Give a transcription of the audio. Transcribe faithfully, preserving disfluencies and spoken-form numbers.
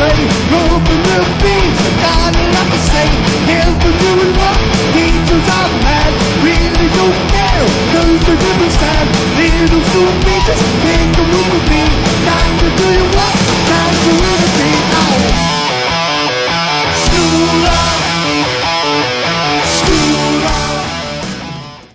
play. Open the beats, got a lot to say. Here's for doing what angels are mad. Really don't care, cause they're different sad. Little soup beaches, make a move.